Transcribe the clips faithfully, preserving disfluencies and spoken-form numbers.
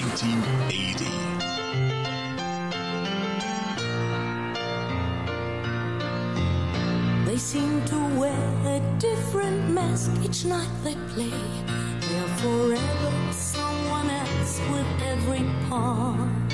nineteen eighty. They seem to wear a different mask each night they play. They're forever someone else with every part.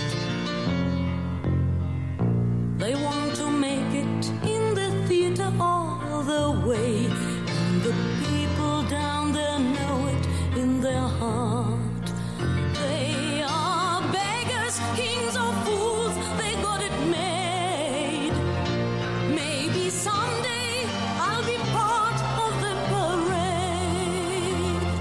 They want to make it in the theater all the way, and the people down there know it in their heart. They are beggars, kings or fools, they got it made. Maybe someday I'll be part of the parade.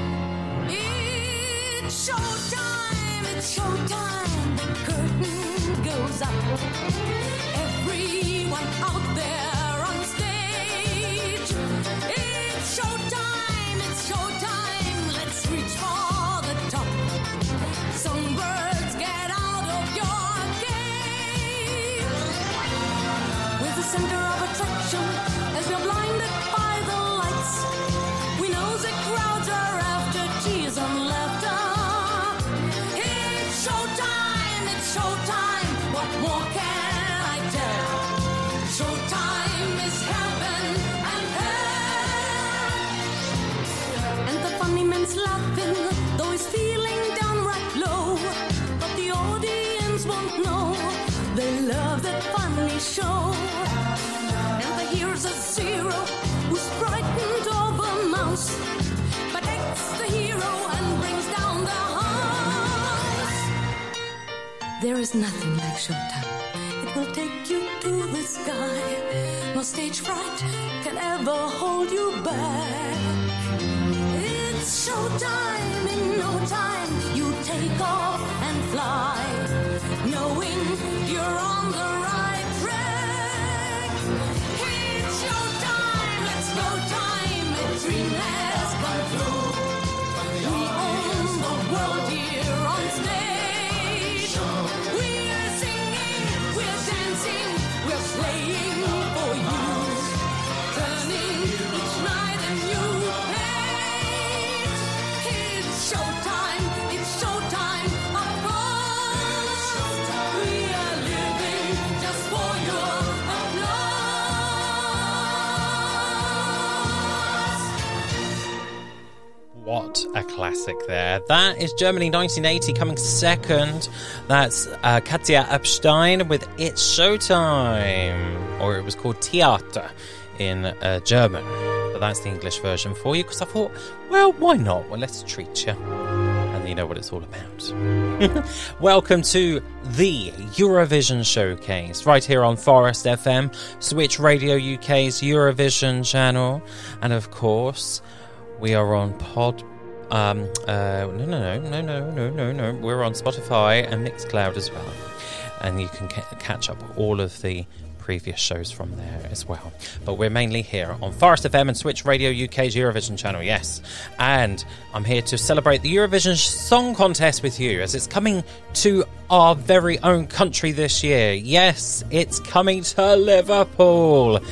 It's showtime, it's showtime, the curtain goes up. Everyone out there on stage. It's showtime, it's showtime, let's reach for the top. Songbirds, get out of your cage. We're the center of attraction as we're blinded by the lights. We know the crowds are after tears and laughter. It's showtime, it's showtime, what more can I tell? Showtime is heaven and hell. And the funny man's laughing, though he's feeling downright low. But the audience won't know, they love that funny show. And the here's a zero who's frightened of a mouse, but acts the hero and brings down the house. There is nothing like showtime. It will take you to the sky. No stage fright can ever hold you back. It's showtime, in no time you take off and fly, knowing you're on the right track. It's showtime, let's go time, a dream has come true. We own the world here on stage. We're singing, we're dancing, we're playing for you, turning each night a new page. It's showtime, it's showtime, of course. We are living just for your applause. What a classic there. That is Germany nineteen eighty coming second. That's uh, Katja Epstein with It's Showtime. Or it was called Theater in uh, German. But that's the English version for you because I thought, well, why not? Well, let's treat you. And you know what it's all about. Welcome to the Eurovision Showcase right here on Forest F M, Switch Radio U K's Eurovision channel. And of course, we are on Pod. Um, uh, no, no, no, no, no, no, no, no. We're on Spotify and Mixcloud as well, and you can ca- catch up all of the previous shows from there as well. But we're mainly here on Forest F M and Switch Radio U K's Eurovision channel, yes. And I'm here to celebrate the Eurovision Song Contest with you as it's coming to our very own country this year. Yes, it's coming to Liverpool.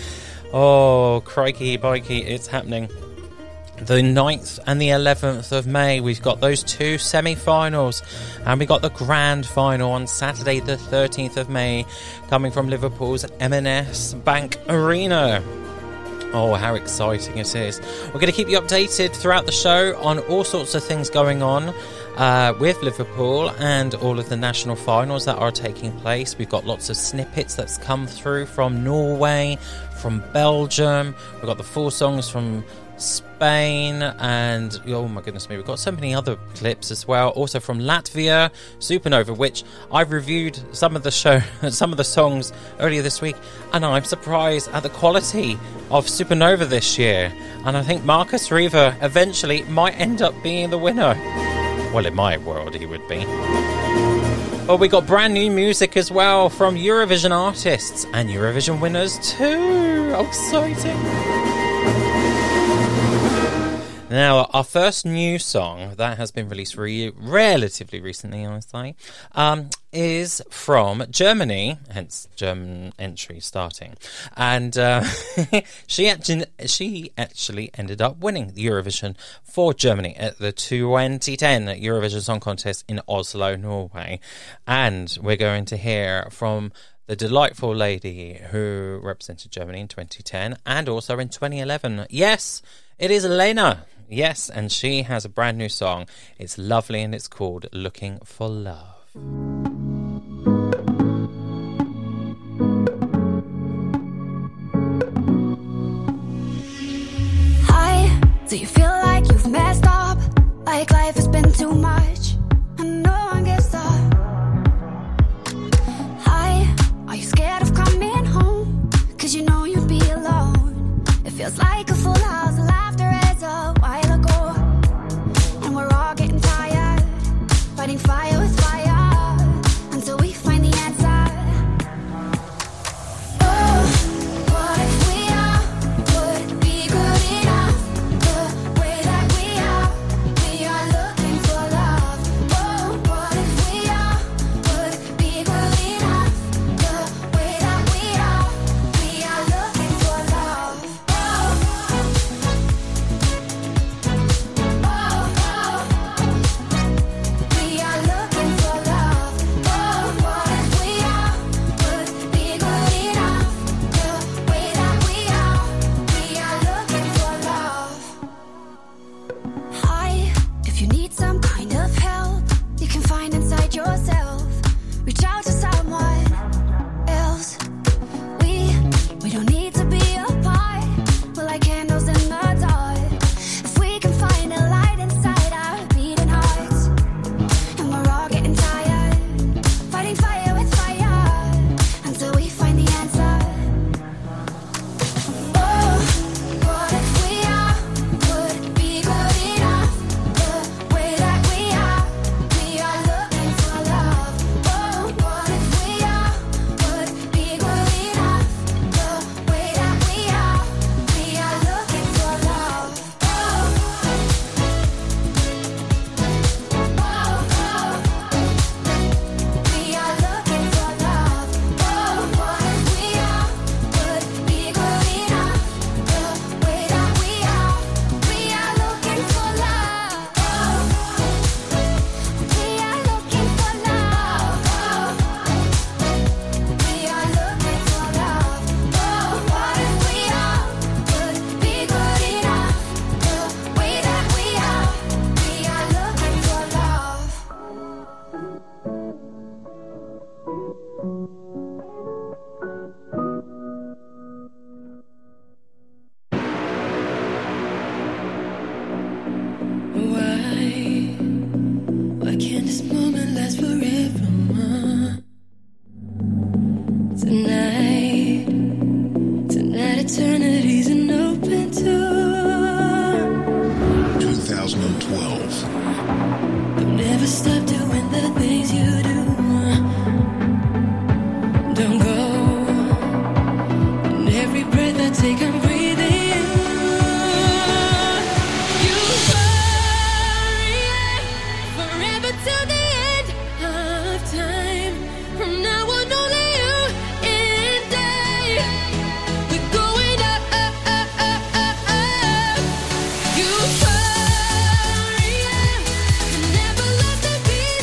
Oh, crikey, bikey, it's happening. The ninth and the eleventh of May, we've got those two semi-finals, and we got the grand final on Saturday the thirteenth of May, coming from Liverpool's M and S Bank Arena. Oh, how exciting it is. We're going to keep you updated throughout the show on all sorts of things going on uh, with Liverpool and all of the national finals that are taking place. We've got lots of snippets that's come through from Norway, from Belgium. We've got the full songs from Spain, and oh my goodness me, we've got so many other clips as well. Also from Latvia, Supernova, which I've reviewed some of the show, some of the songs earlier this week, and I'm surprised at the quality of Supernova this year. And I think Marcus Riva eventually might end up being the winner. Well, in my world, he would be. Well, we got brand new music as well from Eurovision artists and Eurovision winners too. Exciting. Now, our first new song that has been released re- relatively recently, I would say, um, is from Germany, hence German entry starting. And uh, she actually she actually ended up winning the Eurovision for Germany at the twenty ten Eurovision Song Contest in Oslo, Norway. And we're going to hear from the delightful lady who represented Germany in twenty ten and also in twenty eleven. Yes, it is Lena. Yes, and she has a brand new song. It's lovely and it's called Looking for Love. Hi, do you feel like you've messed up? Like life has been too much and no one gets up? Hi, are you scared of coming home? Cause you know you'd be alone. It feels like a full house, laughter is a while ago. And we're all getting tired, fighting fire with fire, until we find the answer. Oh, what if we all would be good enough? The way that we are, we are looking for love. Oh, what if we all would be good enough? The way that we are, we are looking for love. Oh, we are looking for love. Oh, what if we all would be good enough? The way that we are, we are looking for love. Hi, if you need some kind of help, you can find inside yourself. Reach out to someone else. We, we don't need to be apart. We're like candles in the dark. If we can find a light inside our beating hearts, and we're all getting tired, fighting fire with fire, until we find the answer. Oh, what if we all would be good enough? The way that we are, we are looking for love. Oh, what if we all would be good enough? The way that we are, we are looking for love. Oh, oh, we are looking for love. Oh, what if we all would be good enough? The way that we are, we are looking for love. Oh, we are looking for love. We are looking for love. Oh, what if we all would be good enough? The way that we are, we are looking for love. Why? Why can't this moment last forever? Tonight, tonight eternity's an open door. twenty twelve. Don't never stop doing the things you do. Don't go. And every breath I take, I'm breathing you. You worry forever till the end of time. From now on, only you and I. We're going up, up, up, up, up, up. You worry, can never last and be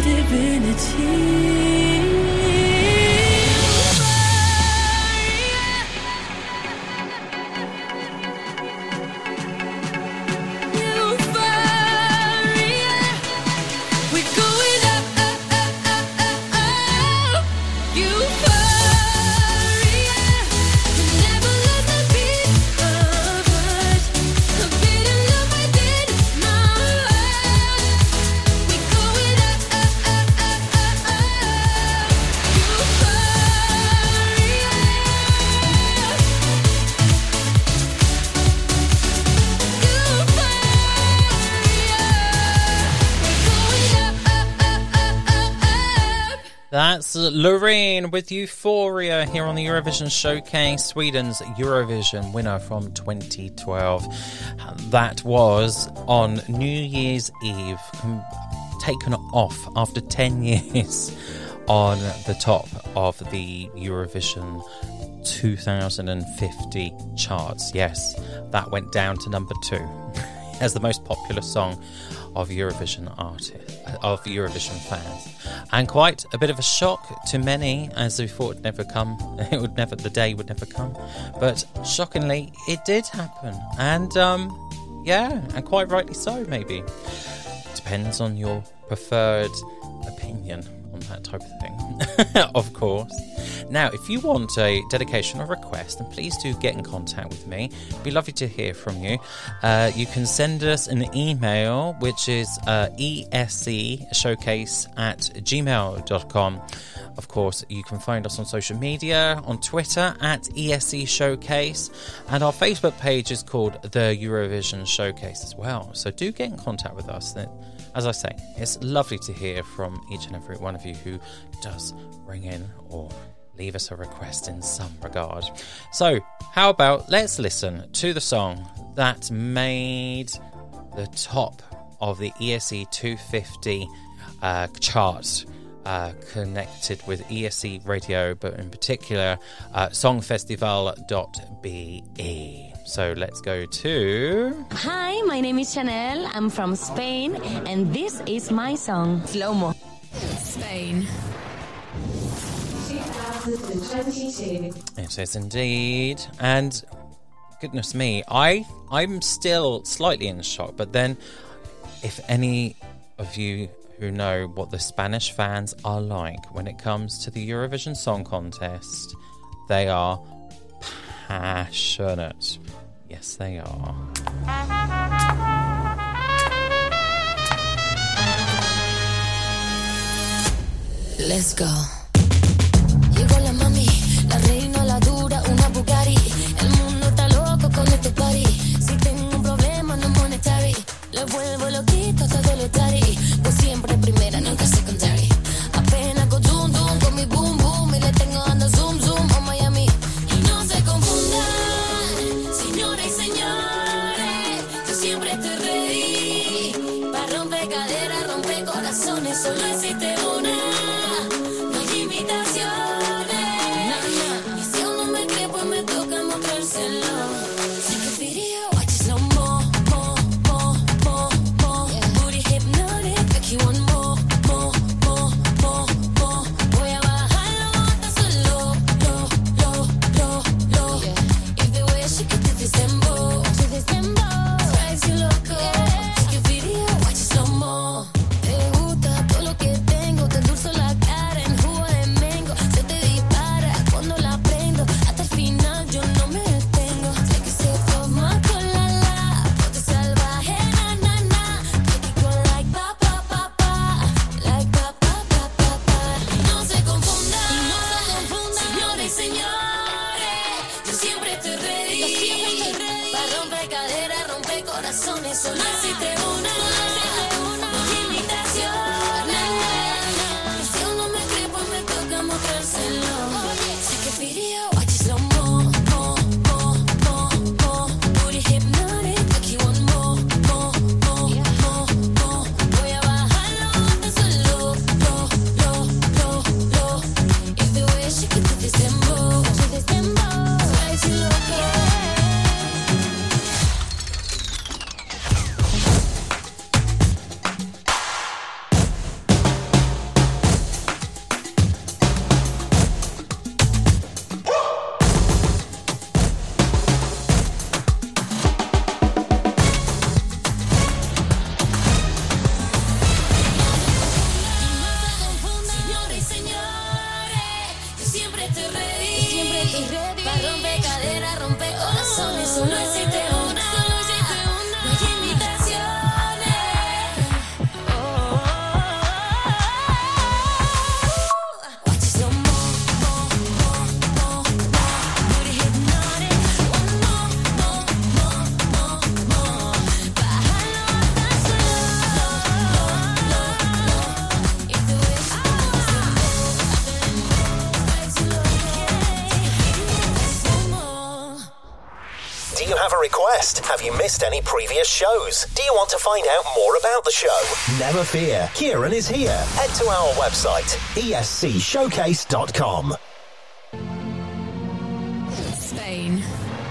That's Loreen with Euphoria here on the Eurovision Showcase, Sweden's Eurovision winner from twenty twelve. That was on New Year's Eve, taken off after ten years on the top of the Eurovision two thousand fifty charts. Yes, that went down to number two as the most popular song of Eurovision artists, of Eurovision fans, and quite a bit of a shock to many, as they thought it'd never come. It would never, the day would never come. But shockingly, it did happen, and um, yeah, and quite rightly so. Maybe depends on your preferred opinion on that type of thing, of course. Now, if you want a dedication or request, then please do get in contact with me. It'd be lovely to hear from you. Uh, you can send us an email, which is uh, escshowcase at gmail dot com. Of course, you can find us on social media, on Twitter at ESC Showcase, and our Facebook page is called The Eurovision Showcase as well. So do get in contact with us. As I say, it's lovely to hear from each and every one of you who does ring in or leave us a request in some regard. So, how about let's listen to the song that made the top of the E S C two fifty uh, chart, uh, connected with E S C Radio, but in particular uh, songfestival dot b e. So let's go to... Hi, my name is Chanel. I'm from Spain, and this is my song, Slow Mo. Spain. It is indeed. And goodness me, I, I'm still slightly in shock. But then, if any of you who know what the Spanish fans are like when it comes to the Eurovision Song Contest, they are passionate. Yes, they are. Let's go. Llegó la mami, la reina, la dura, una Bugatti. El mundo está loco con este party. Si tengo un problema no monetary, le vuelvo loquito todo lo tari. Pues siempre primera, nunca secondary. Apenas con zoom zoom, con mi boom boom, y le tengo ando zoom zoom a Miami. Y no se confundan, señores y señores, yo siempre estoy ready. Pa' romper caderas, romper corazones, solo existe una. request? Have you missed any previous shows? Do you want to find out more about the show? Never fear, Kieran is here. Head to our website, e s c showcase dot com. Spain.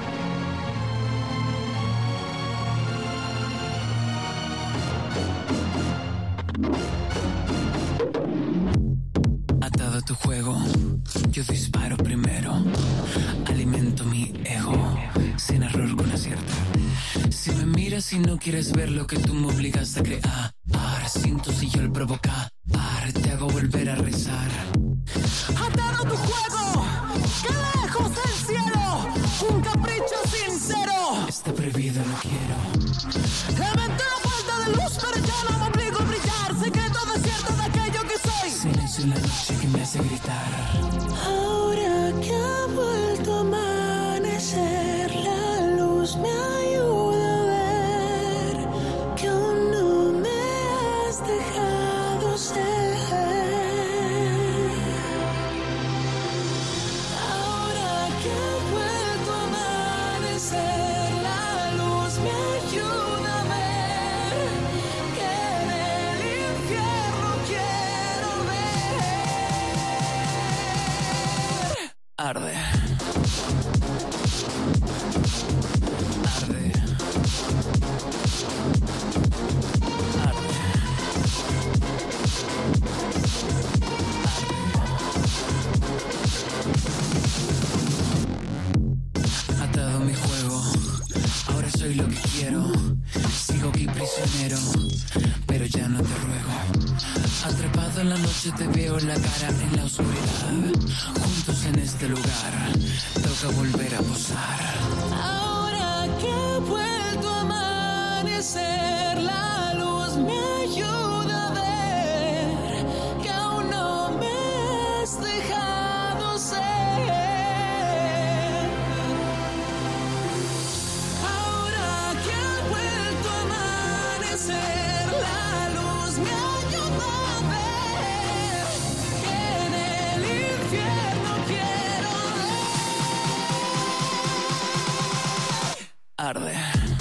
Atado a tu juego, yo disparo primero. Alimento mi ego, sin error con acierto. Si me miras y no quieres ver lo que tú me obligas a crear, siento si yo el provocar, te hago volver a rezar. Atado a tu juego, que lejos del cielo, un capricho sincero. Está prohibido, no quiero. Lamento la falta de luz, pero yo no me obligo a brillar. Secreto desierto de aquello que soy. Silencio en la noche que me hace gritar. Ahora que ha vuelto a amanecer, la luz me ayuda a ver que aún no me has dejado ser. Ahora que ha vuelto a amanecer, la luz me ayuda a ver que en el infierno quiero ver. Arde. Arde. Arde. Atado a mi juego, ahora soy lo que quiero. Sigo aquí prisionero, pero ya no te ruego. Atrapado en la noche te veo la cara en la oscuridad. Juntos en este lugar, toca volver a posar. Ahora que ha vuelto a amanecer, la luz me ayuda a ver que aún no me has dejado ser. Ahora que ha vuelto a amanecer, la luz me ayuda a ver que en el infierno quiero ver. Arde.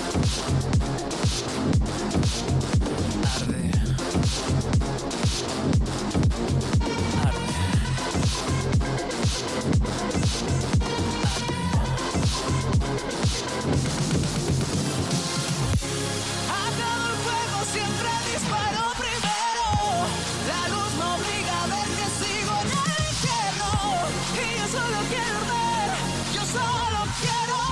Arde. Arde. Atado al fuego, siempre disparo primero. La luz me obliga a ver que sigo en el infierno. Y yo solo quiero ver, yo solo quiero.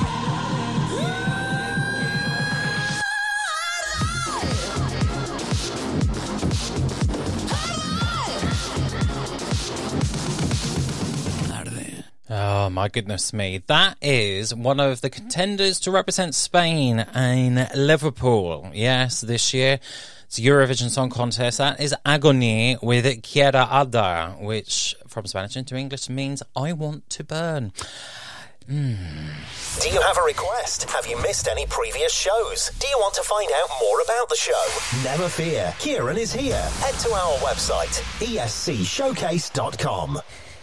Arde. Oh, my goodness me. That is one of the contenders to represent Spain in Liverpool. Yes, this year. It's Eurovision Song Contest. That is Agony with Quiero Arder, which from Spanish into English means I want to burn. Mm. Do you have a request? Have you missed any previous shows? Do you want to find out more about the show? Never fear, Kieran is here. Head to our website, e s c showcase dot com.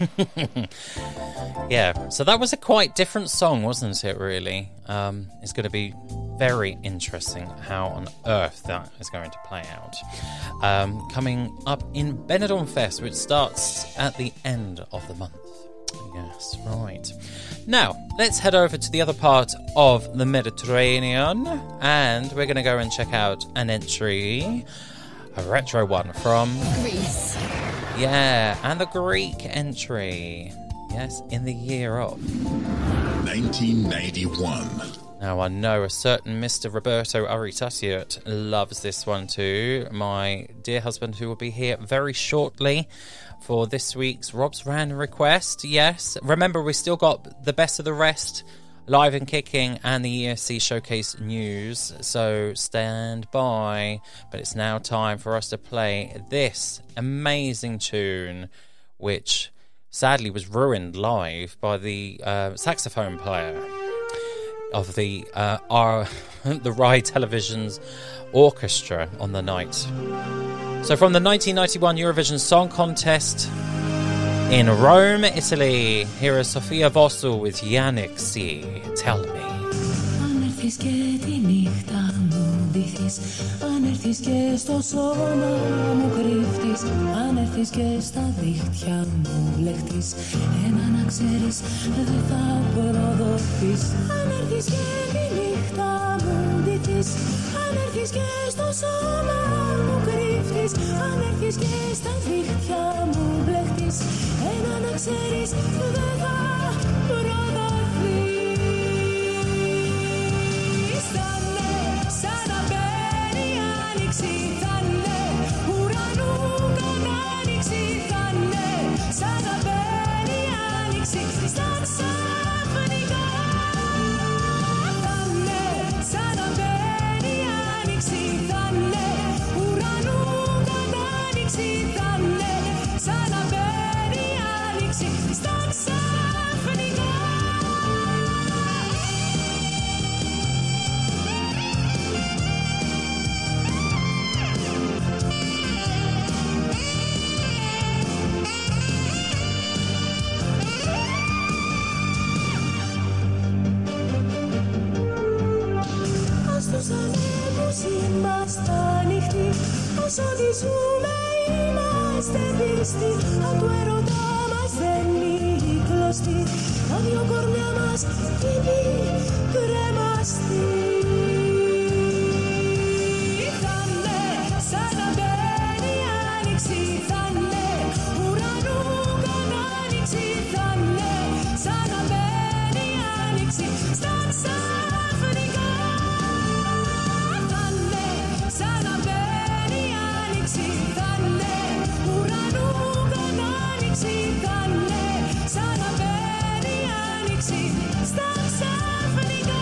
Yeah, so that was a quite different song, wasn't it, really? Um, it's going to be very interesting how on earth that is going to play out. Um, coming up in Benidorm Fest, which starts at the end of the month. Yes, right. Now, let's head over to the other part of the Mediterranean, and we're going to go and check out an entry, a retro one from Greece. Yeah, and the Greek entry. Yes, in the year of nineteen ninety-one. Now, I know a certain Mister Roberto Aritasiot loves this one too. My dear husband, who will be here very shortly for this week's Rob's Random Request. Yes, remember, we still got the best of the rest live and kicking and the E S C Showcase news, so stand by. But it's now time for us to play this amazing tune, which sadly was ruined live by the uh, saxophone player of the uh, our the Rai Television's orchestra on the night. So from the nineteen ninety-one Eurovision Song Contest in Rome, Italy, here is Sofia Vossel with Yannick C. Tell Me. έρθεις και τη νύχτα μου ντυθείς, αν έρθεις και στο σώμα μου κρύφτεις, αν έρθεις και στα δίχτυα μου λεχτείς, ένα να ξέρεις δεν θα προδοθείς. Αν έρθεις και τη νύχτα μου ντυθείς, αν έρθεις και στο σώμα μου κρύφτεις, αν έρθεις και στα δίχτυα μου μπλεχτείς, ένα να ξέρεις δεν θα προδοθείς. Θα'ναι σαν να μπαίνει άνοιξη, θα'ναι ουρανού καν άνοιξη, θα'ναι σαν να μπαίνει άνοιξη στα ξαφνικά. Θα'ναι σαν να μπαίνει άνοιξη, θα'ναι ουρανού καν άνοιξη, θα'ναι σαν να μπαίνει άνοιξη στα ξαφνικά. Στους ανέμους είμαστε ανοιχτοί, όσο τη ζούμε είμαστε πίστοι, αν του έρωτα μας δεν είναι κλωστοί, τα δυο κορμιά μας είναι κρεμαστοί. Θα'ναι σαν να μπαίνει άνοιξη, θα'ναι ουρανού καν άνοιξη, θα'ναι σαν να μπαίνει άνοιξη στα ξαφνικά. Σαν να μπαίνει άνοιξη, θα'ναι ουρανού καν άνοιξη, θα'ναι σαν να μπαίνει άνοιξη στα ξαφνικά.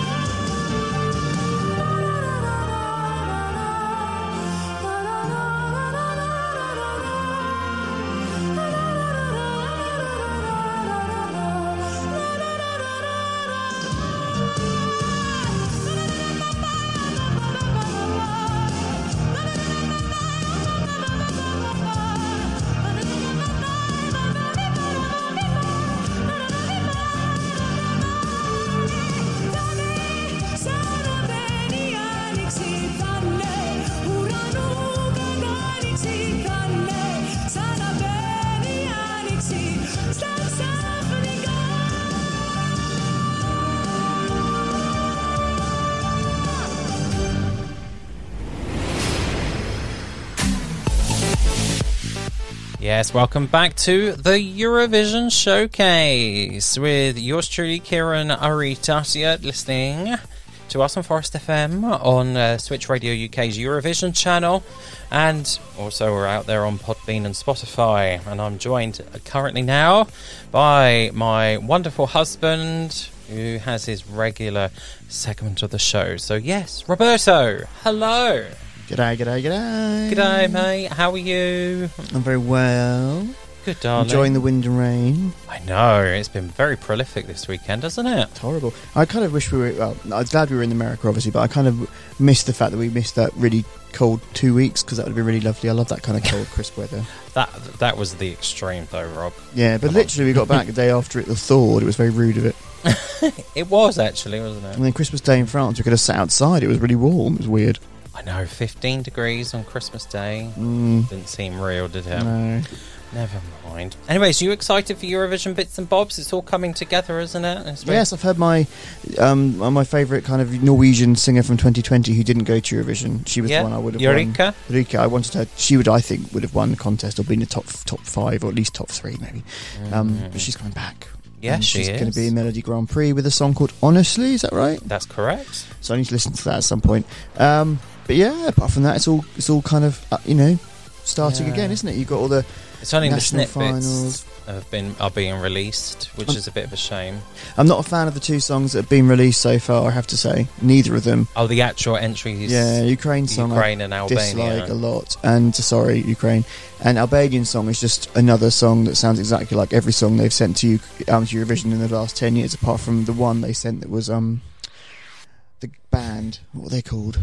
Yes, welcome back to the Eurovision Showcase with yours truly, Kieran Arita. So you're listening to us on Forest F M on uh, Switch Radio U K's Eurovision channel, and also we're out there on Podbean and Spotify. And I'm joined currently now by my wonderful husband, who has his regular segment of the show. So yes, Roberto, hello. G'day, g'day, g'day. G'day, mate. How are you? I'm very well. Good, darling. Enjoying the wind and rain. I know. It's been very prolific this weekend, hasn't it? It's horrible. I kind of wish we were... Well, I'm glad we were in America, obviously, but I kind of missed the fact that we missed that really cold two weeks, because that would have been really lovely. I love that kind of cold, crisp weather. That that was the extreme, though, Rob. Yeah, but Come literally on. we got back the day after it thawed. It was very rude of it. It was, actually, wasn't it? And then Christmas Day in France, we could have sat outside. It was really warm. It was weird. I know, fifteen degrees on Christmas Day. Mm. Didn't seem real, did it? No. Never mind. Anyways, you excited for Eurovision bits and bobs? It's all coming together, isn't it? It's very- Yes, I've heard my um, my favourite kind of Norwegian singer from twenty twenty who didn't go to Eurovision. She was Yeah, the one I would have Eureka? won. Eureka. I wanted her. She would, I think, would have won the contest or been in the top top five or at least top three, maybe. Um, but she's coming back. Yeah, And she she's is. going to be in Melody Grand Prix with a song called Honestly. Is that right? That's correct. So I need to listen to that at some point. Um, but yeah, apart from that, it's all it's all kind of uh, you know starting Yeah. again, isn't it? You've got all the It's only the national snippets finals. have been are being released, which Um, is a bit of a shame. I'm not a fan of the two songs that have been released so far. I have to say, neither of them. Oh, the actual entries. Yeah, Ukraine song Ukraine I and Albania. dislike a lot, and sorry, Ukraine. And Albanian song is just another song that sounds exactly like every song they've sent to you um, to Eurovision in the last ten years, apart from the one they sent that was um the band. What were they called?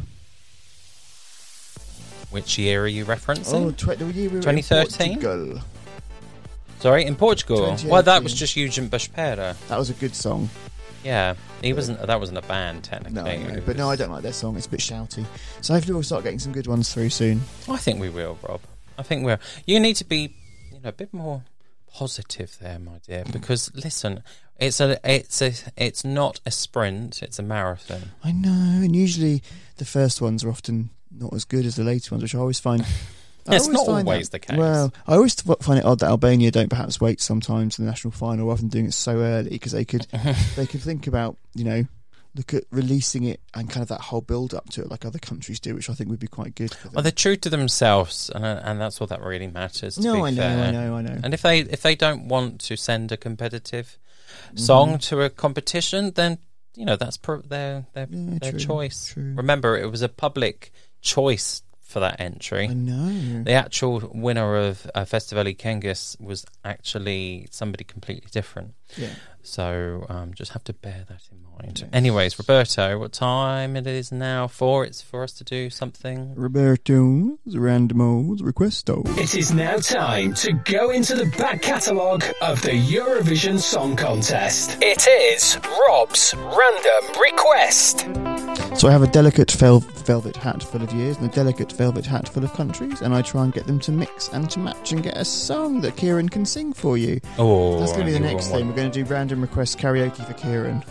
Which year are you referencing? Oh, tw- the year we were in twenty thirteen? Portugal. Sorry, in Portugal. twenty Well, that eighteen. was just Eugen Bushpera. That was a good song. Yeah, he wasn't. That wasn't a band technically. No, no, but no, I don't like their song. It's a bit shouty. So hopefully we'll start getting some good ones through soon. I think we will, Rob. I think we're. You need to be, you know, a bit more positive there, my dear. Because listen, it's a, it's a, it's not a sprint. It's a marathon. I know, and usually the first ones are often not as good as the later ones, which I always find. I It's always not find always that, the case. Well, I always find it odd that Albania don't perhaps wait sometimes for the national final rather than doing it so early, because they could they could think about, you know, look at releasing it and kind of that whole build up to it like other countries do, which I think would be quite good for them. Well, they're true to themselves, and and that's what that really matters. To No, be I know, fair. I know, I know. And if they if they don't want to send a competitive song to a competition, then you know that's pro- their their Yeah, their true, choice. true. Remember, it was a public choice for that entry. I know. The actual winner of uh, Festivali Kengis was actually somebody completely different. Yeah. So um, just have to bear that in mind. Anyways, Roberto, what time it is now for? It's for us to do something. Roberto's Randomo's Requesto. It is now time to go into the back catalogue of the Eurovision Song Contest. It is Rob's Random Request. So I have a delicate vel- velvet hat full of years and a delicate velvet hat full of countries, and I try and get them to mix and to match and get a song that Kieran can sing for you. Oh, that's going to be the you next want thing. one. We're going to do random request karaoke for Kieran.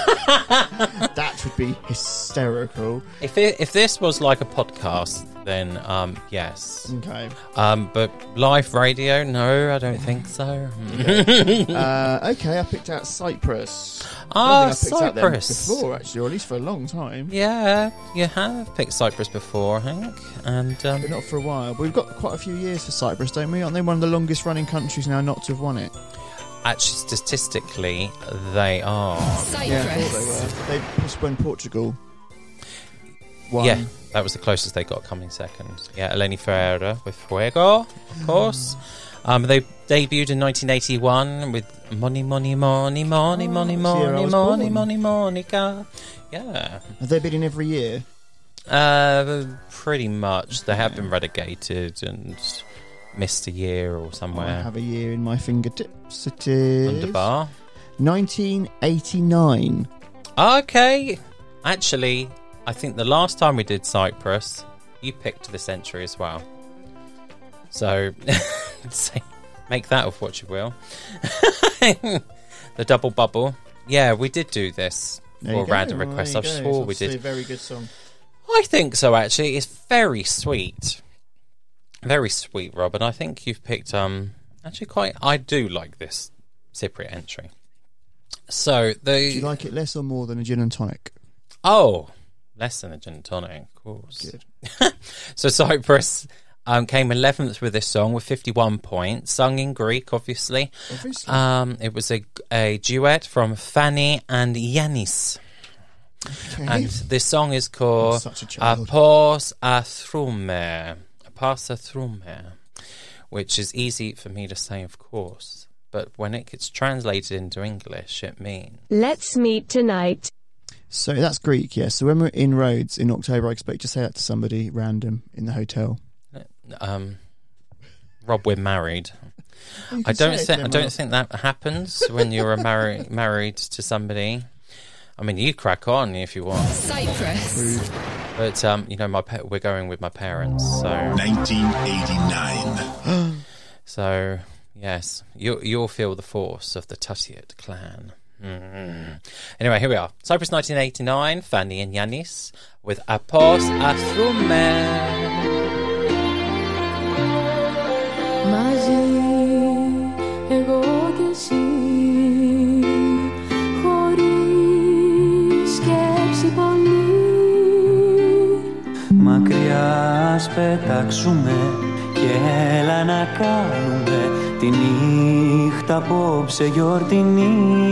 That would be hysterical. If it, if this was like a podcast, then um, yes. Okay. Um, but live radio, no, I don't think so. uh, okay, I picked out Cyprus. Ah, I think I picked out them Cyprus. before, actually, or at least for a long time. Yeah, you have picked Cyprus before, I think, and um, But not for a while. But we've got quite a few years for Cyprus, don't we? Aren't they one of the longest running countries now not to have won it? actually, statistically, they are. Yeah, I thought they were. They just won Portugal. Won. Yeah, that was the closest they got coming second. Yeah, Eleni Ferreira with Fuego, of course. Um, they debuted in nineteen eighty-one with Money, Money, Money, Money, Oh, Money, that's the year I Money, was Money, born. Money, Monica. Yeah. Have they been in every year? Uh, pretty much. They have been relegated and missed a year or I somewhere. have a year in my fingertips. It is Underbar. nineteen eighty-nine. Okay. Actually, I think the last time we did Cyprus, you picked this entry as well. So, say, make that of what you will. The double bubble. Yeah, we did do this There for you go. random Well, requests. there I'm you go. sure It's we obviously did. a very good song. I think so, actually. It's very sweet. Very sweet, Robin. I think you've picked, um, actually quite, I do like this Cypriot entry. So, the. Do you like it less or more than a gin and tonic? Oh, less than a gin and tonic, of course. Good. So, Cyprus um, came eleventh with this song with fifty-one points, sung in Greek, obviously. Obviously. Um, it was a, a duet from Fanny and Yannis. Okay. And this song is called Such a child. Apos Athrume. Apos Athrume, which is easy for me to say, of course. But when it gets translated into English, it means... Let's meet tonight. So that's Greek, yes. So when we're in Rhodes in October, I expect to say that to somebody random in the hotel. Um, Rob, we're married. You I can say don't it to think I them, don't Rob. think that happens when you're a marri- married to somebody. I mean, you crack on if you want. Cyprus. But um, you know, my pa- we're going with my parents, so nineteen eighty-nine. so yes, you you'll feel the force of the Tutiet clan. Mm. Anyway, here we are. Cyprus, nineteen eighty-nine. Fanny and Yannis with Apos Athrume. Μαζί εγώ και εσύ, χωρίς σκέψη πολύ. Μακριά ας πετάξουμε και έλα να κάνουμε τη νύχτα απόψε γιορτινή.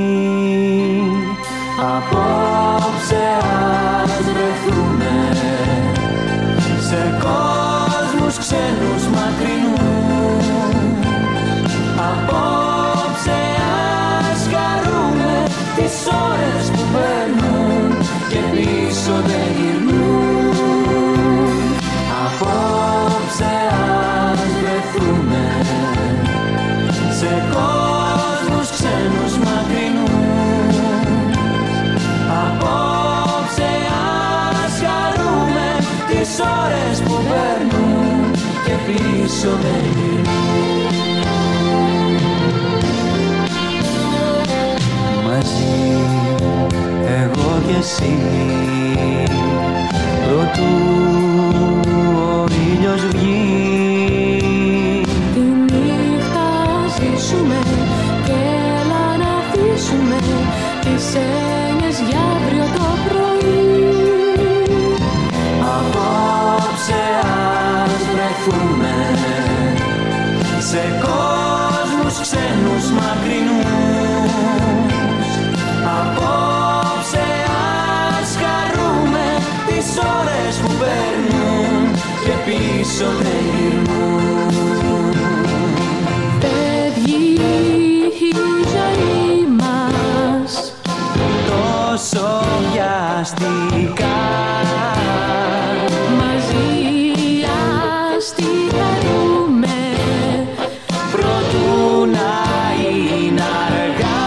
Απόψε ας βρεθούμε σε κόσμους ξένους μακρινούς. Απόψε ας χαρούμε τις ώρες που περνούν και πίσω δεν γυρνούν. Απόψε ας βρεθούμε σε κόσμους ξένους μακρινούς. πίσω δεν γυρνούν. Μαζί εγώ και εσύ, προτού ο ήλιος βγει. Τη νύχτα ζήσουμε και έλα να αφήσουμε τις έννοιες για αύριο το πρωί. Απόψε ας βρεθούμε σε κόσμους ξένους μακρινούς. Απόψε ας χαρούμε τις ώρες που περνούν και πίσω δεν γυρνούν. Φεύγει η ζωή μας τόσο βιαστικά, μαζί ας τη χαρούμε προτού να είναι αργά.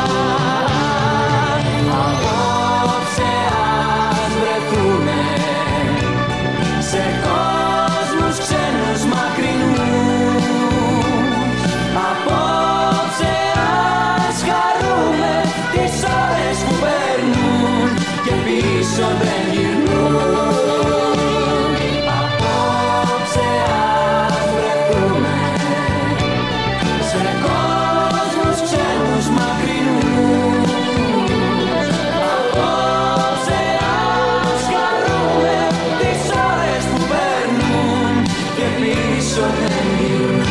Απόψε ας βρεθούμε σε κόσμους ξένους μακρινούς. Απόψε ας χαρούμε τις ώρες που περνούν και πίσω δεν γυρνούν. Απόψε ας βρεθούμε σε κόσμους ξένους μακρινούς. Απόψε ας χαρούμε τις ώρες που περνούν και πίσω δεν γυρνούν.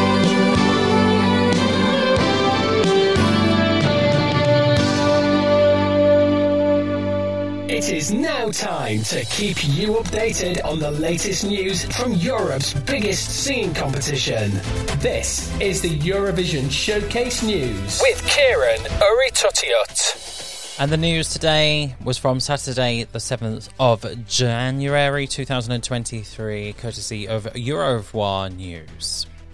It is now time to keep you updated on the latest news from Europe's biggest singing competition. This is the Eurovision Showcase News with Kieran Uritotiot. And the news today was from Saturday, the seventh of January two thousand twenty-three, courtesy of Eurovoix News.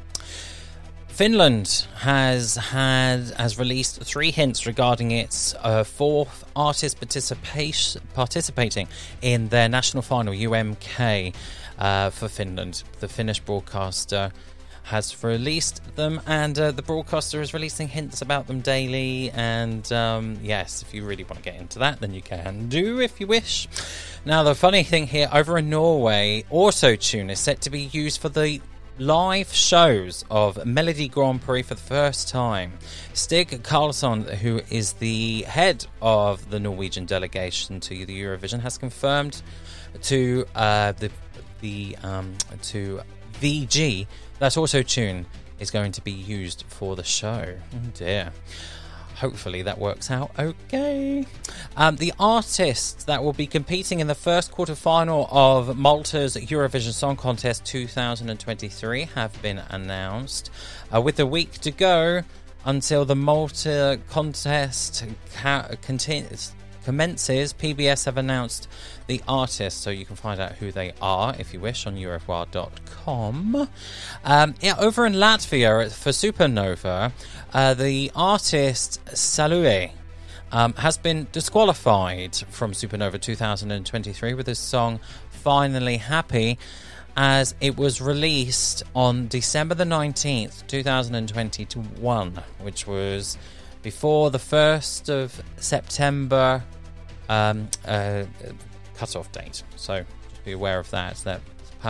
Finland has had has released three hints regarding its uh, fourth artist participation participating in their national final U M K uh, for Finland. The Finnish broadcaster has released them, and uh, the broadcaster is releasing hints about them daily. And um, yes, if you really want to get into that, then you can do if you wish. Now, the funny thing here, over in Norway, Autotune is set to be used for the live shows of Melody Grand Prix for the first time. Stig Karlsson, who is the head of the Norwegian delegation to the Eurovision, has confirmed to uh, the the um, to V G that Autotune is going to be used for the show. Oh dear. Hopefully that works out okay. Um, the artists that will be competing in the first quarter-final of Malta's Eurovision Song Contest two thousand twenty-three have been announced. Uh, with a week to go until the Malta contest ca- continues. Commences, P B S have announced the artists, so you can find out who they are if you wish on Eurovoix dot com. Um, yeah, over in Latvia for Supernova, uh, the artist Salue um, has been disqualified from Supernova two thousand twenty-three with his song Finally Happy, as it was released on December the nineteenth, two thousand twenty-one, which was before the first of September um, uh, cut-off date. So just be aware of that, that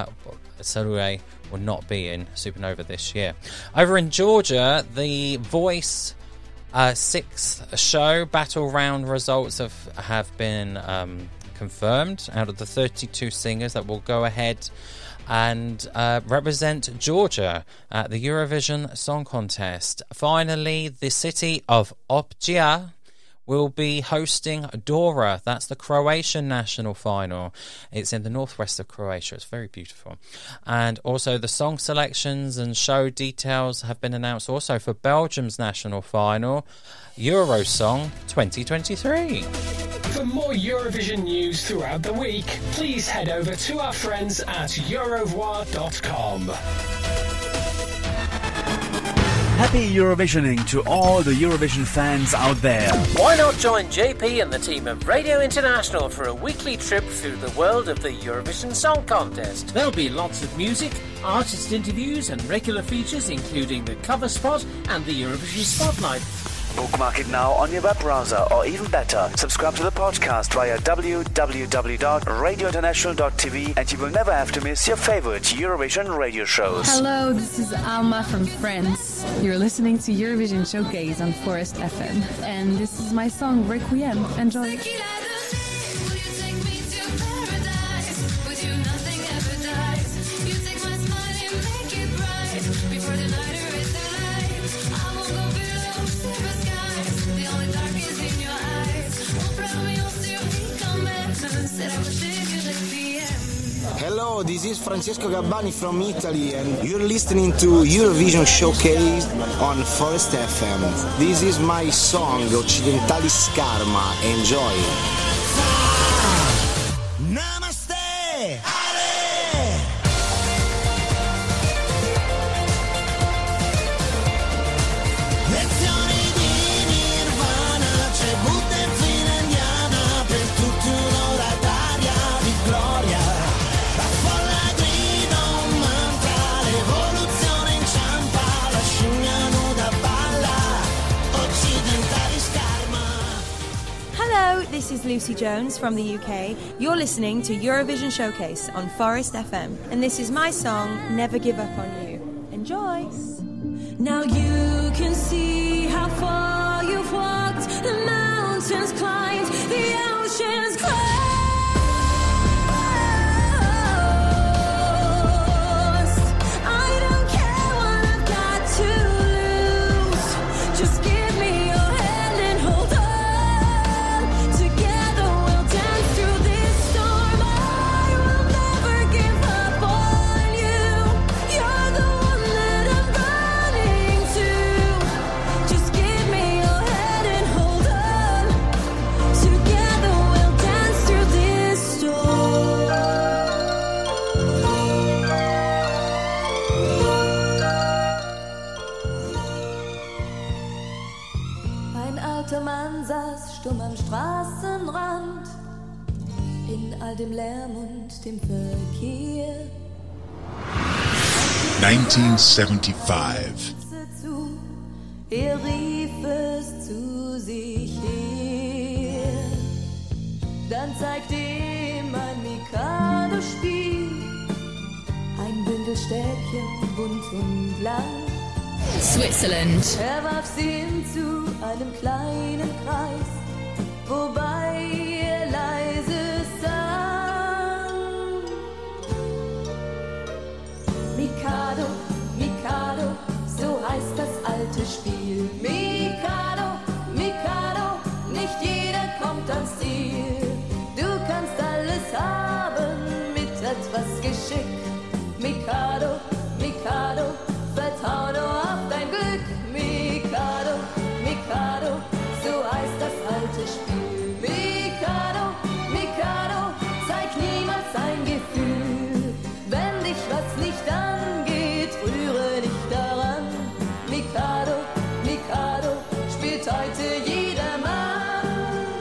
Salue will not be in Supernova this year. Over in Georgia, the Voice uh, sixth show battle round results have, have been um, confirmed out of the thirty-two singers that will go ahead and uh, represent Georgia at the Eurovision Song Contest. Finally, the city of Opcija will be hosting Dora. That's the Croatian national final. It's in the northwest of Croatia. It's very beautiful. And also the song selections and show details have been announced also for Belgium's national final, Eurosong twenty twenty-three. For more Eurovision news throughout the week, please head over to our friends at Eurovoix dot com. Happy Eurovisioning to all the Eurovision fans out there. Why not join J P and the team of Radio International for a weekly trip through the world of the Eurovision Song Contest? There'll be lots of music, artist interviews and regular features including the cover spot and the Eurovision Spotlight. Bookmark it now on your web browser, or even better, subscribe to the podcast via w w w dot radio international dot t v and you will never have to miss your favorite Eurovision radio shows. Hello, this is Alma from France. You're listening to Eurovision Showcase on Forest F M, and this is my song Requiem. Enjoy. Hello, this is Francesco Gabbani from Italy and you're listening to Eurovision Showcase on Forest F M. This is my song Occidentalis Karma. Enjoy. Namaste! This is Lucy Jones from the U K. You're listening to Eurovision Showcase on Forest F M. And this is my song, Never Give Up on You. Enjoy! Now you can see how far you've walked, the mountains climbed, the oceans crossed. I don't care what I've got to lose. Just give me your hand and hold on. Mann saß stumm am Straßenrand, in all dem Lärm und dem Verkehr. nineteen seventy-five. Er rief es zu sich her. Dann zeigte ihm ein Mikado-Spiel, ein Bündel Stäbchen, bunt und lang. Switzerland. Er warf sie hin zu einem kleinen Kreis, wobei er leise sang. Mikado, Mikado, so heißt das alte Spiel. Mikado, Mikado, nicht jeder kommt ans Ziel. Du kannst alles haben mit etwas Geschick. Mikado, Mikado, vertrau nur auf dein Glück. Mikado, Mikado, so heißt das alte Spiel. Mikado, Mikado, zeig niemals dein Gefühl. Wenn dich was nicht angeht, rühre nicht daran. Mikado, Mikado, spielt heute jedermann.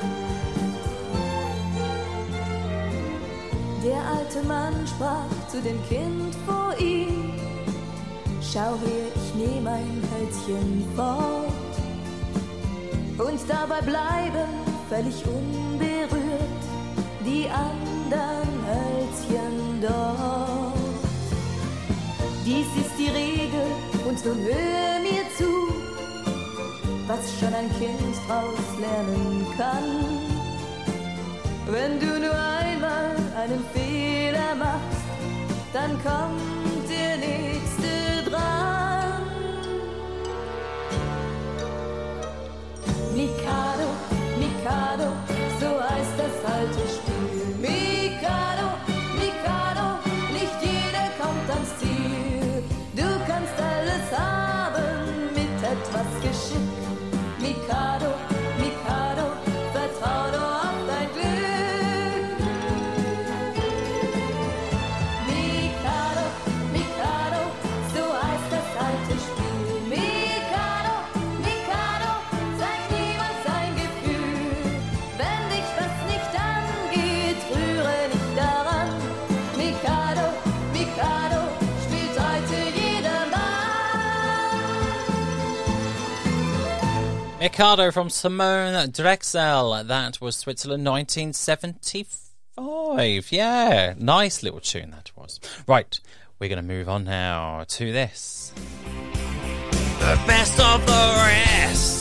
Der alte Mann sprach zu dem Kind vor ihm: Schau her, ich nehme ein Hölzchen fort und dabei bleiben völlig unberührt die anderen Hölzchen dort. Dies ist die Regel und nun hör mir zu, was schon ein Kind draus lernen kann. Wenn du nur einmal einen Fehler machst, dann kommt der nächste dran. Mikado, Mikado, so heißt das alte Spiel. Mikado, Mikado, nicht jeder kommt ans Ziel. Du kannst alles haben mit etwas Geschick. Mikado, Mikado, vertrau nur auf dein Glück. Mikado, Mikado from Simone Drexel. That was Switzerland nineteen seventy-five. Yeah, nice little tune that was. Right, we're going to move on now to this. The best of the rest.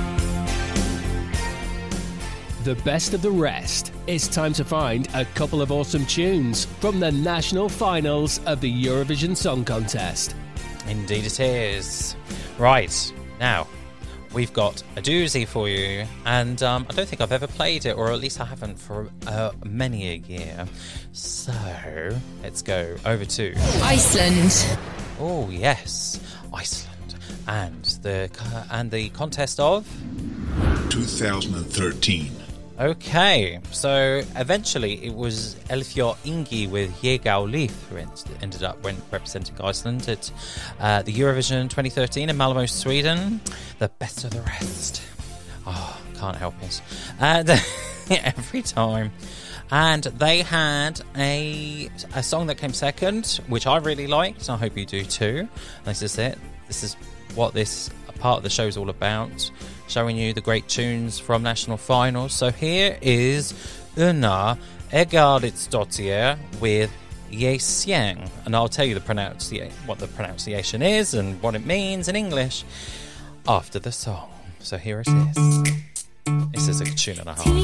The best of the rest. It's time to find a couple of awesome tunes from the national finals of the Eurovision Song Contest. Indeed it is. Right, now, we've got a doozy for you, and um, I don't think I've ever played it, or at least I haven't for uh, many a year. So, let's go over to... Iceland. Oh, yes, Iceland. And the, and the contest of... two thousand thirteen. Okay, so eventually it was Elfjord Ingi with Yegau Leith who ended up went representing Iceland at uh, the Eurovision twenty thirteen in Malmö, Sweden. The best of the rest. Oh, can't help it. And every time. And they had a a song that came second, which I really liked. I hope you do too. This is it. This is what this part of the show is all about. Showing you the great tunes from national finals. So here is Una Egarditsdottir with Yesieng, and I'll tell you the pronunciation, what the pronunciation is and what it means in English after the song. So here it is. This is a tune and a half.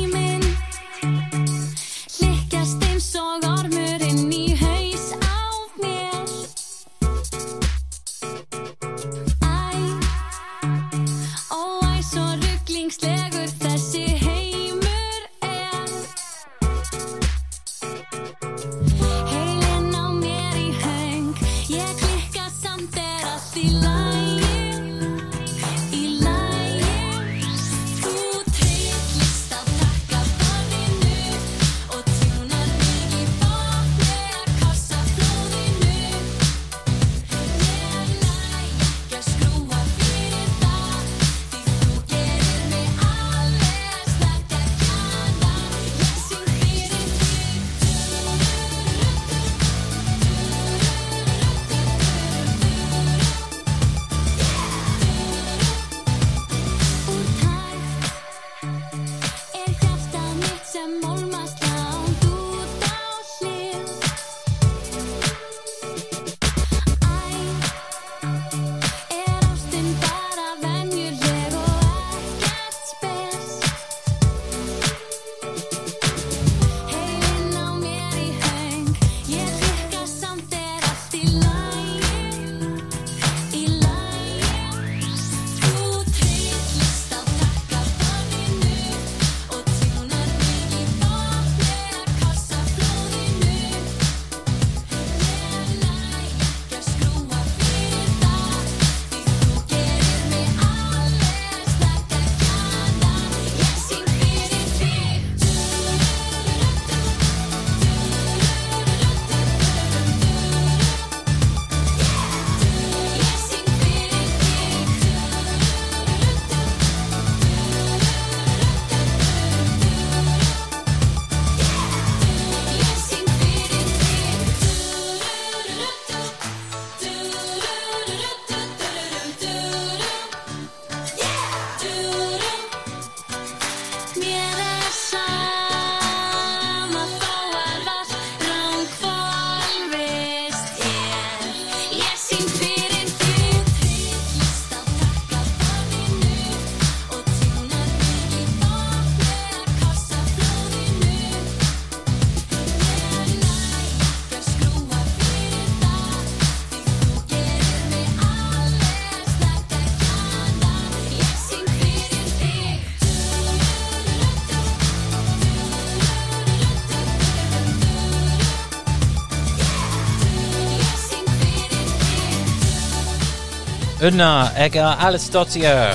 Una Egarditsdottir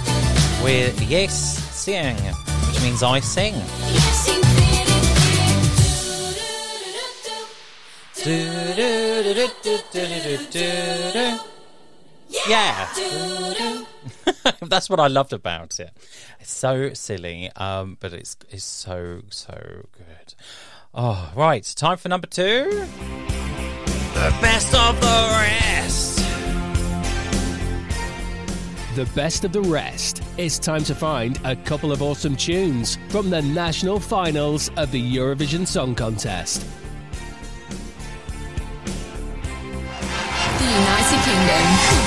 with Yes Sing, which means I sing. Yeah. That's what I loved about it. It's so silly, um, but it's it's so so good. Oh, right, time for number two. The best of the rest. the best of the rest. It's time to find a couple of awesome tunes from the national finals of the Eurovision Song Contest. The United Kingdom.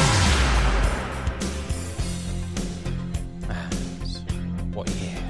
What year?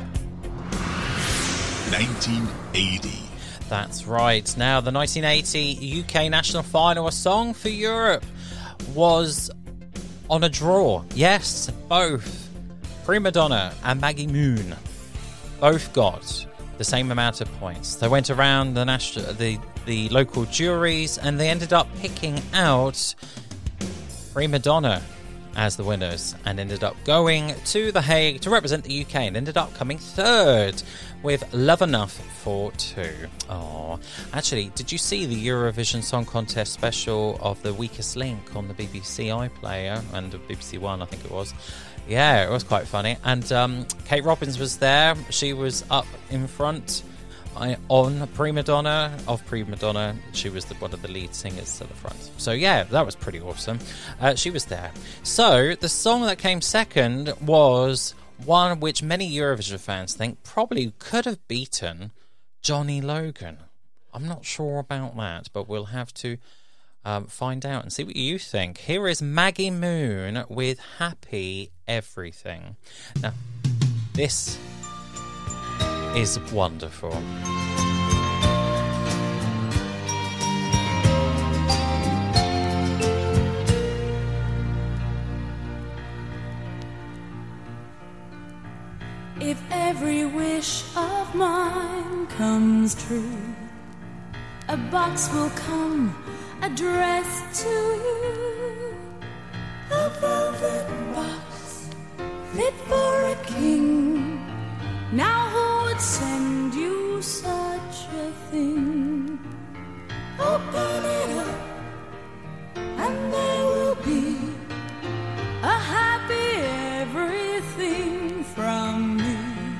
nineteen eighty. That's right. Now, the nineteen eighty U K national final, A Song for Europe, was on a draw. Yes, both Prima Donna and Maggie Moon both got the same amount of points. They went around the national, the the local juries, and they ended up picking out Prima Donna as the winners, and ended up going to The Hague to represent the U K, and ended up coming third with Love Enough for Two. Oh, actually, did you see the Eurovision Song Contest special of The Weakest Link on the B B C iPlayer and B B C One, I think it was? Yeah, it was quite funny. And um, Kate Robbins was there. She was up in front I, on Prima Donna, of Prima Donna. She was the, one of the lead singers at the front. So yeah, that was pretty awesome. Uh, she was there. So the song that came second was one which many Eurovision fans think probably could have beaten Johnny Logan. I'm not sure about that, but we'll have to um, find out and see what you think. Here is Maggie Moon with Happy Everything. Now, this is wonderful. If every wish of mine comes true, a box will come addressed to you. A velvet box fit for a king. Now who would send you such a thing? Open it up and there will be a happy everything from me.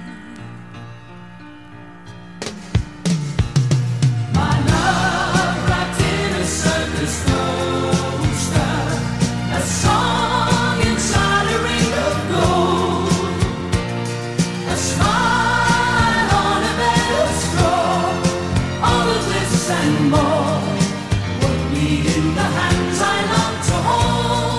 My love wrapped in a circus poster, a song inside a ring of gold, a smile on a bed of straw. All of this and more would be in the hands I love to hold.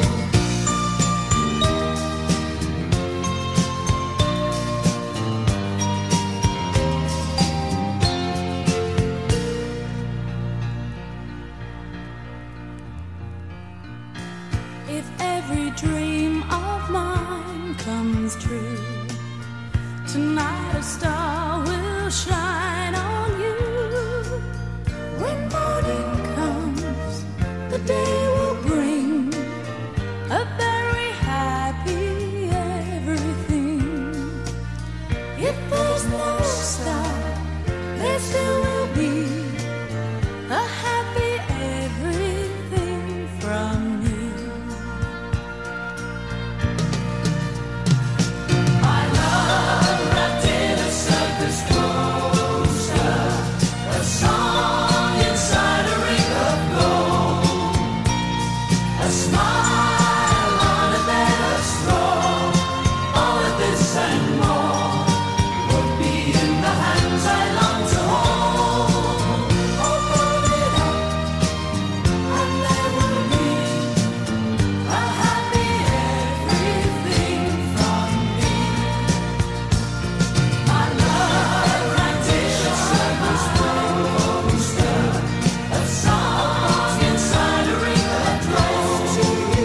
If every dream of mine comes true, tonight a star will shine on you. When morning comes, the day will bring a very happy everything. If there's no star, there still will be a happy everything from you. My love wrapped in a circus poster, a song inside a ring of gold, a smile on a bed of straw. All of this and more would be in the hands I long to hold. Open it up and there will be a happy everything from me. My love wrapped in a circus poster, a song inside a ring of gold,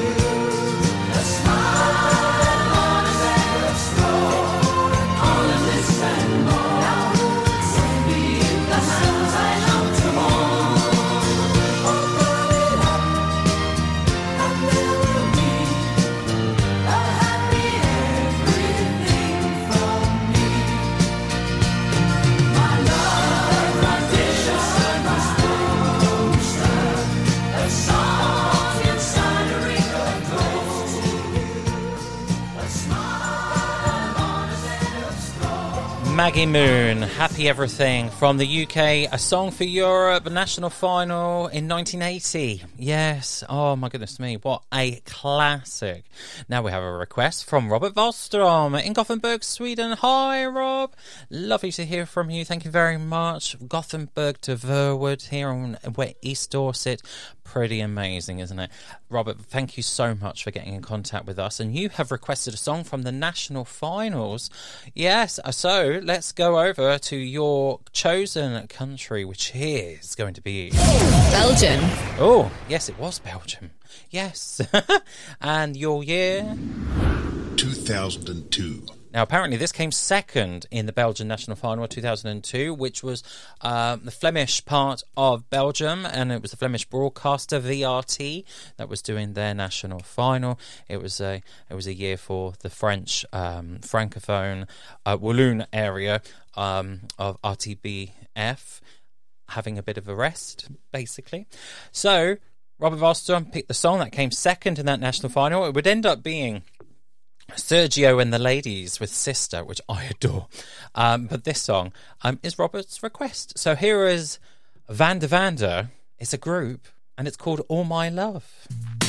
Maggie Moon, Happy Everything, from the U K, a song for Europe, a national final in nineteen eighty. Yes, oh my goodness me, what a classic. Now we have a request from Robert Wallström in Gothenburg, Sweden. Hi, Rob. Lovely to hear from you. Thank you very much. Gothenburg to Verwood here on East Dorset. Pretty amazing, isn't it? Robert, thank you so much for getting in contact with us. And you have requested a song from the national finals. Yes, so let's go over to your chosen country, which is going to be Belgium. Oh, yes, it was Belgium. Yes. And your year? two thousand two. Now, apparently this came second in the Belgian national final of two thousand two, which was um, the Flemish part of Belgium, and it was the Flemish broadcaster V R T that was doing their national final. It was a it was a year for the French um, francophone uh, Walloon area um, of R T B F having a bit of a rest, basically. So Robert Wallström picked the song that came second in that national final. It would end up being Sergio and the Ladies with Sister, which I adore. Um, but this song um, is Robert's request. So here is Van der Vander. It's a group, and it's called All My Love.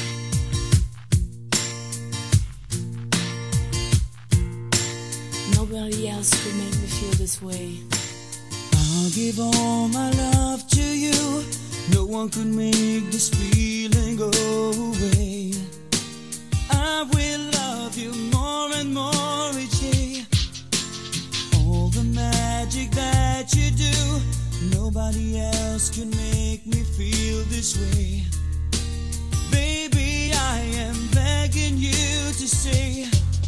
Nobody else could make me feel this way. I'll give all my love to you. No one could make this feeling go away. I will love you more and more each day. All the magic that you do, nobody else can make me feel this way. Baby, I am begging you to stay.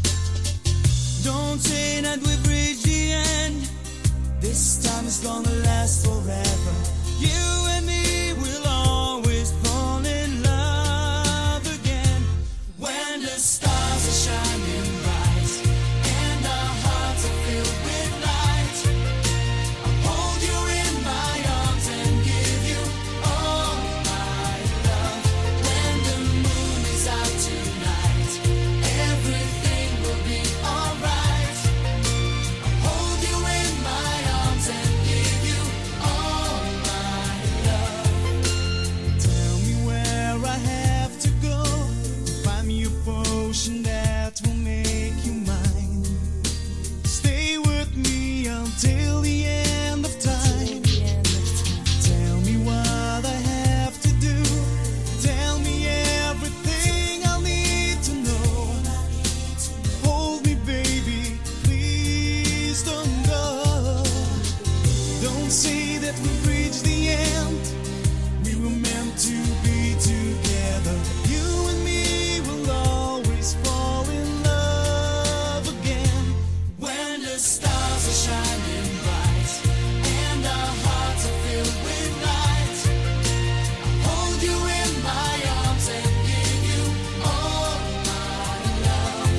Don't say that we've reached the end. This time it's gonna last forever. You and me will always fall in love again. When the stars are shining bright and our hearts are filled with light, I'll hold you in my arms and give you all my love. When the moon is out tonight, everything will be alright. I'll hold you in my arms and give you all my love. Tell me where I have to go. Find me a potion that will make you mine. Stay with me until the end of time. Tell me what I have to do. Tell me everything I need to know. Hold me, baby, please don't go. Don't say that we've reached the end. We were meant to be together. You and me will always fall in love again. When the stars are shining bright and our hearts are filled with light, I'll hold you in my arms and give you all my love.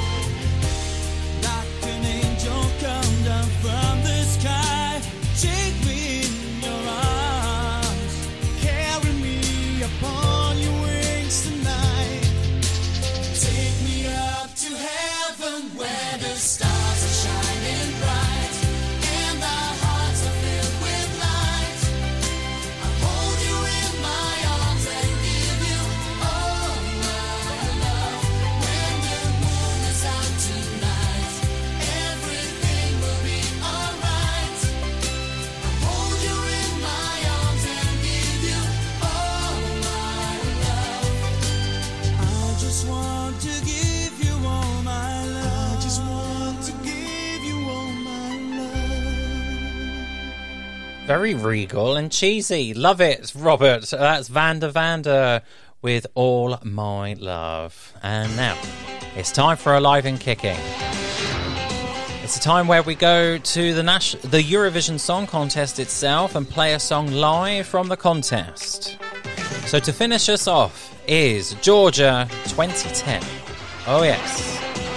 Like an angel come down from the sky, take me in your arms, carry me upon your wings tonight. Take me up to heaven where the stars are shining bright and our hearts are filled with light. I'll hold you in my arms and give you all my love. When the moon is out tonight, everything will be alright. I'll hold you in my arms and give you all my love. I just want to give you all my love. I just want to give you all my love. Very regal and cheesy. Love it, Robert. That's Van der Vander with All My Love. And now, it's time for Alive and Kicking. It's a time where we go to the Nas- the Eurovision Song Contest itself and play a song live from the contest. So to finish us off is Georgia twenty ten. Oh yes.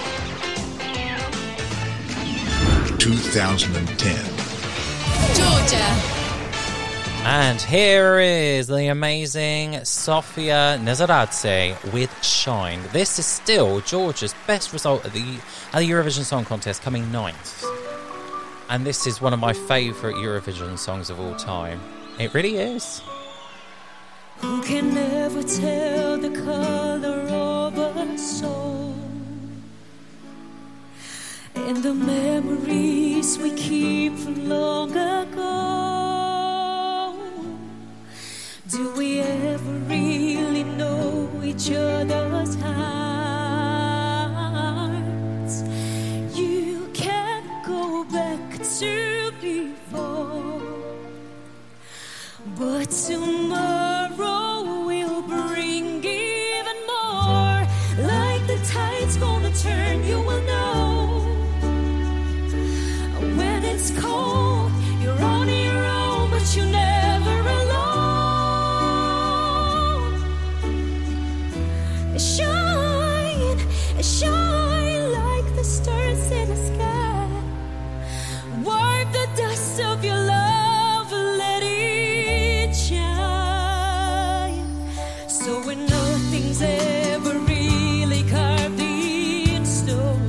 two thousand ten. Georgia. And here is the amazing Sofia Nezaradze with Shine. This is still Georgia's best result at the, at the Eurovision Song Contest, coming ninth. And this is one of my favourite Eurovision songs of all time. It really is. Who can never tell the color of a soul? And the memories we keep from long ago. Do we ever really know each other's hearts? You can't go back to before, but tomorrow will bring even more. Like the tide's gonna turn, you will know. When it's cold, you're on your own, but you're never alone. Shine, shine like the stars in the sky. Wipe the dust of your love, let it shine. So when nothing's ever really carved in stone,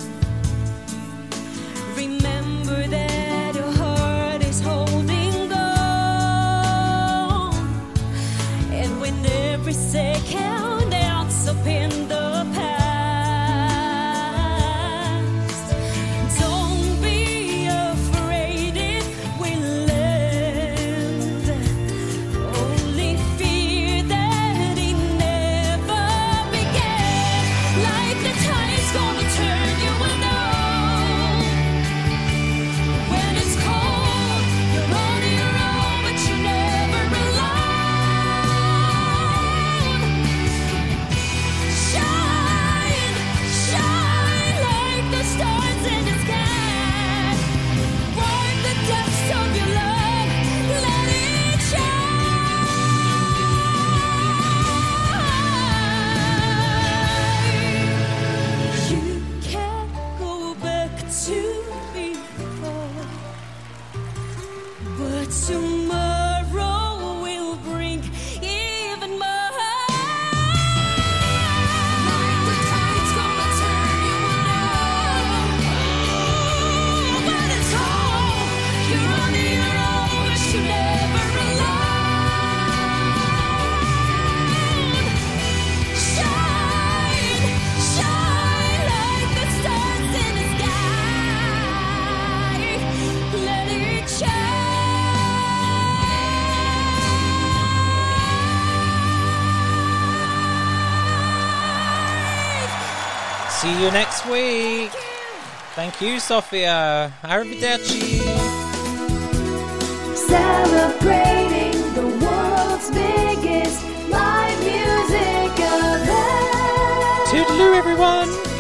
remember that your heart is holding on. And when every second ends up in the past, don't be afraid it will end. Only fear that it never began. Like the tide's gonna turn, you will know. When it's cold, you're on your own, but you're never alone. Shine, shine like the stars in the sky. Wipe the dust of your love, let it shine. You can't go back to before, but tomorrow will bring even more. Like the tide's gonna turn, you will know. When it's cold, you're on your own, but you're never alone. Shine, shine like the stars in the sky. Let it shine. See you next week. Thank you, Sophia. Arrivederci. Celebrating the world's biggest live music event. Toodaloo, everyone.